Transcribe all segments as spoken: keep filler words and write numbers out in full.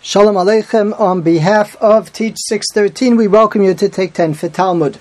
Shalom Aleichem. On behalf of Teach six thirteen, we welcome you to Take ten for Talmud.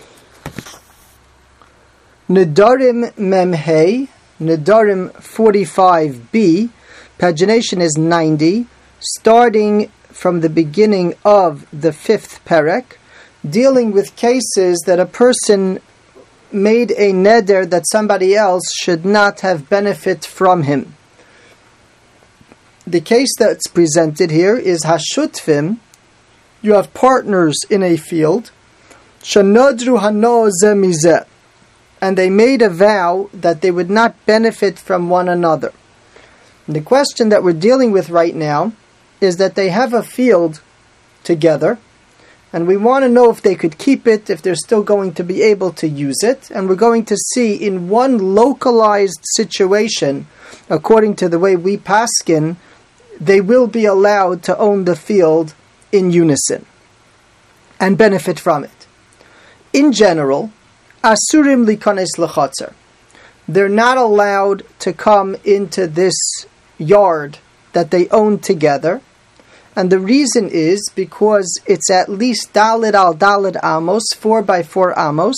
Nedarim Memhei, Nedarim forty-five b, pagination is ninety, starting from the beginning of the fifth perek, dealing with cases that a person made a neder that somebody else should not have benefit from him. The case that's presented here is Hashutfim. You have partners in a field, Shanodru hano ze mizeh, and they made a vow that they would not benefit from one another. And the question that we're dealing with right now is that they have a field together, and we want to know if they could keep it, if they're still going to be able to use it. And we're going to see in one localized situation, according to the way we paskin, they will be allowed to own the field in unison and benefit from it. In general, asurim likones lachatzer, they're not allowed to come into this yard that they own together. And the reason is because it's at least dalid al dalid amos, four by four amos,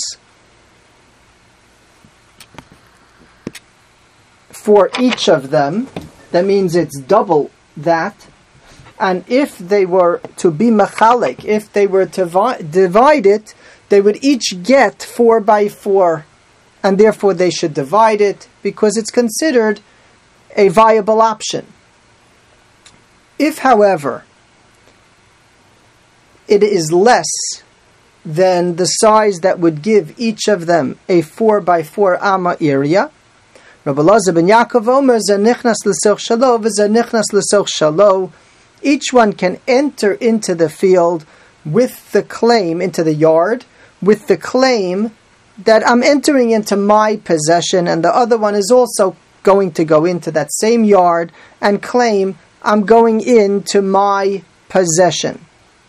for each of them. That means it's double that. And if they were to be machalik, if they were to vi- divide it, they would each get four by four, and therefore they should divide it because it's considered a viable option. If, however, it is less than the size that would give each of them a four by four amma area, Rabbi Elazar ben Yaakov Omer, ze nichnas l'soch shalo, v'ze nichnas l'soch shalo. Each one can enter into the field with the claim, into the yard, with the claim that I'm entering into my possession, and the other one is also going to go into that same yard and claim I'm going into my possession.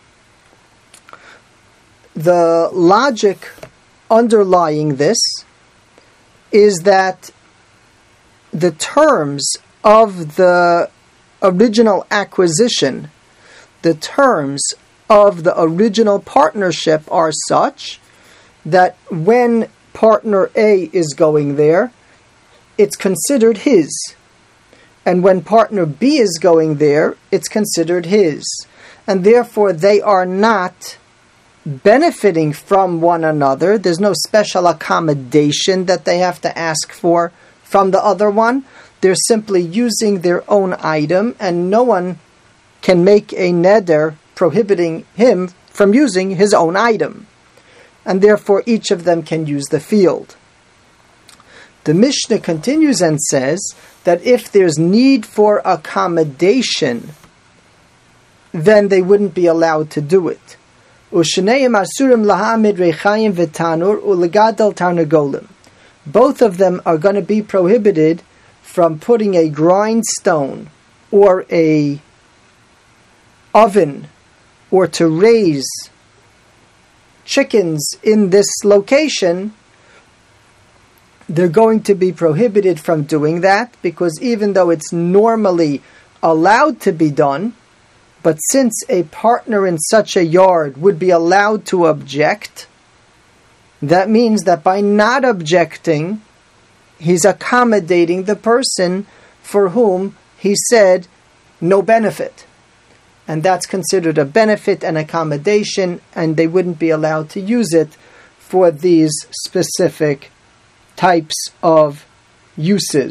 The logic underlying this is that the terms of the original acquisition, the terms of the original partnership are such that when partner A is going there, it's considered his. And when partner B is going there, it's considered his. And therefore they are not benefiting from one another. There's no special accommodation that they have to ask for from the other one. They're simply using their own item, and no one can make a neder prohibiting him from using his own item. And therefore each of them can use the field. The Mishnah continues and says that if there's need for accommodation, then they wouldn't be allowed to do it. U'shneihem asurim lahamid rechayim v'tanur u'legadal tarnagolim. Both of them are going to be prohibited from putting a grindstone or a oven or to raise chickens in this location. They're going to be prohibited from doing that because even though it's normally allowed to be done, but since a partner in such a yard would be allowed to object, that means that by not objecting, he's accommodating the person for whom he said no benefit. And that's considered a benefit and accommodation, and they wouldn't be allowed to use it for these specific types of uses.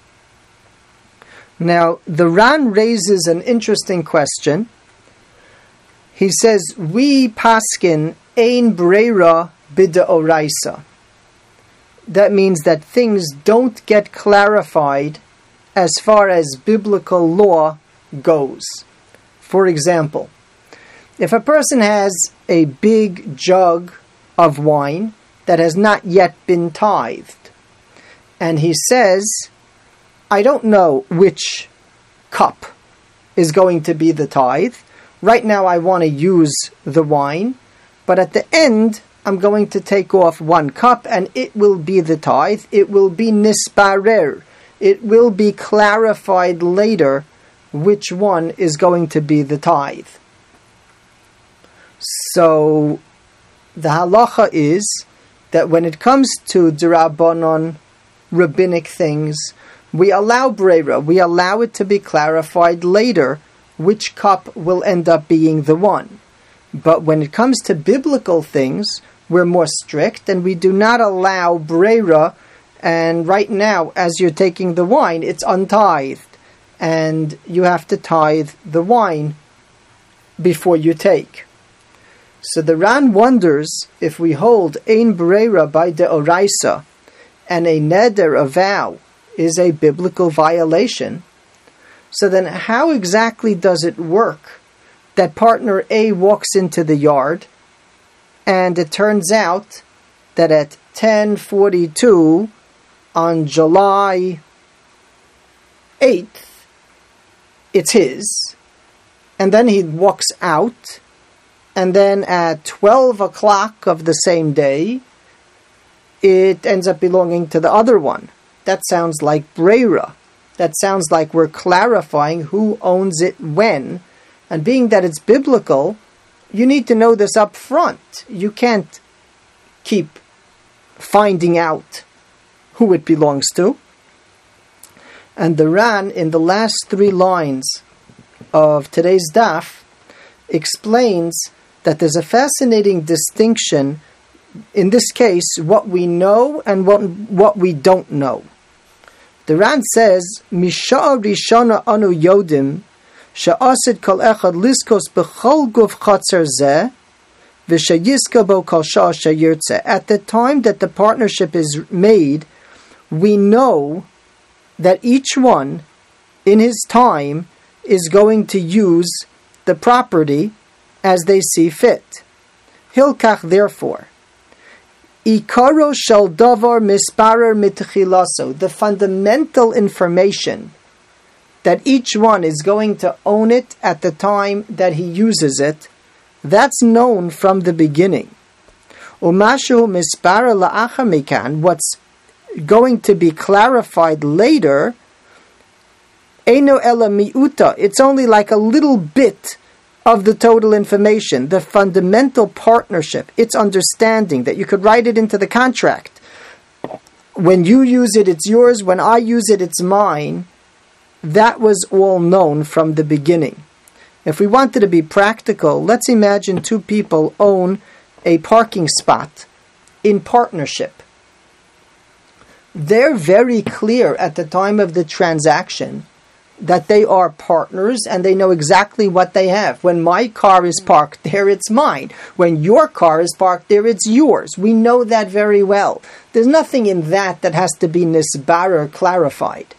Now, the Ran raises an interesting question. He says, we paskin ein breira b'deoraisa. That means that things don't get clarified as far as biblical law goes. For example, if a person has a big jug of wine that has not yet been tithed, and he says, I don't know which cup is going to be the tithe. Right now I want to use the wine, but at the end I'm going to take off one cup and it will be the tithe. It will be nisparer. It will be clarified later which one is going to be the tithe. So the halacha is that when it comes to d'Rabbanan, rabbinic things, we allow breira, we allow it to be clarified later which cup will end up being the one. But when it comes to biblical things, we're more strict and we do not allow breira, and right now as you're taking the wine, it's untithed and you have to tithe the wine before you take. So the Ran wonders if we hold ein breira by deoraisa and a neder, a vow, is a biblical violation, so then how exactly does it work that partner A walks into the yard and it turns out that at ten forty-two on July eighth it's his, and then he walks out, and then at twelve o'clock of the same day it ends up belonging to the other one? That sounds like breira. That sounds like we're clarifying who owns it when. And being that it's biblical, you need to know this up front. You can't keep finding out who it belongs to. And the Ran, in the last three lines of today's daf, explains that there's a fascinating distinction, in this case, what we know and what, what we don't know. The Ran says, Misha'a Rishana Anu Yodim, Sha'asid Kol Echad Liskos B'chol Guf Chatzer Zeh, V'shayiska Bo Kol Shah Shayirtze. At the time that the partnership is made, we know that each one, in his time, is going to use the property as they see fit. Hilkach, therefore, Ikaro shel davar misparer mitchilaso. The fundamental information that each one is going to own it at the time that he uses it, that's known from the beginning. Umashu misparer la'achar mikan. What's going to be clarified later, Eino ela miuta. It's only like a little bit of the total information, the fundamental partnership, its understanding, that you could write it into the contract. When you use it, it's yours. When I use it, it's mine. That was all known from the beginning. If we wanted to be practical, let's imagine two people own a parking spot in partnership. They're very clear at the time of the transaction that they are partners and they know exactly what they have. When my car is parked there, it's mine. When your car is parked there, it's yours. We know that very well. There's nothing in that that has to be nisbar or clarified.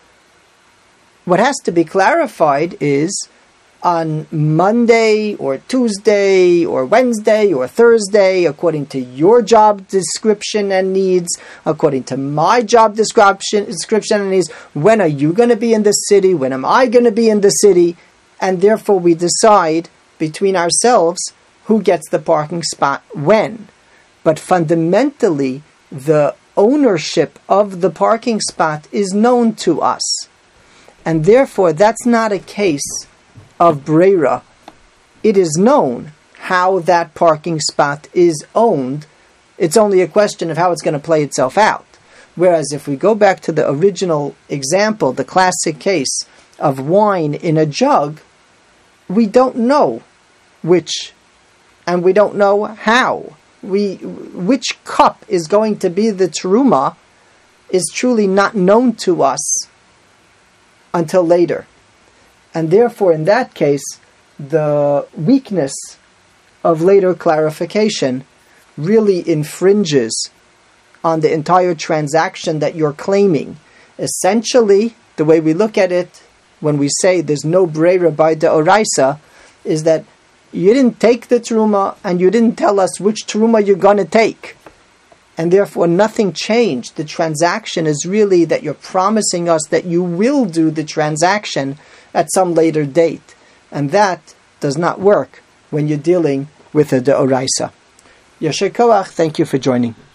What has to be clarified is on Monday or Tuesday or Wednesday or Thursday, according to your job description and needs, according to my job description, description and needs, when are you going to be in the city? When am I going to be in the city? And therefore we decide between ourselves who gets the parking spot when. But fundamentally, the ownership of the parking spot is known to us. And therefore, that's not a case of breira. It is known how that parking spot is owned. It's only a question of how it's going to play itself out. Whereas if we go back to the original example, the classic case of wine in a jug, we don't know which, and we don't know how. We which cup is going to be the teruma is truly not known to us until later. And therefore, in that case, the weakness of later clarification really infringes on the entire transaction that you're claiming. Essentially, the way we look at it, when we say there's no breira by deoraisa, is that you didn't take the teruma and you didn't tell us which teruma you're going to take. And therefore, nothing changed. The transaction is really that you're promising us that you will do the transaction at some later date. And that does not work when you're dealing with a deoraisa. Yasher koach, thank you for joining.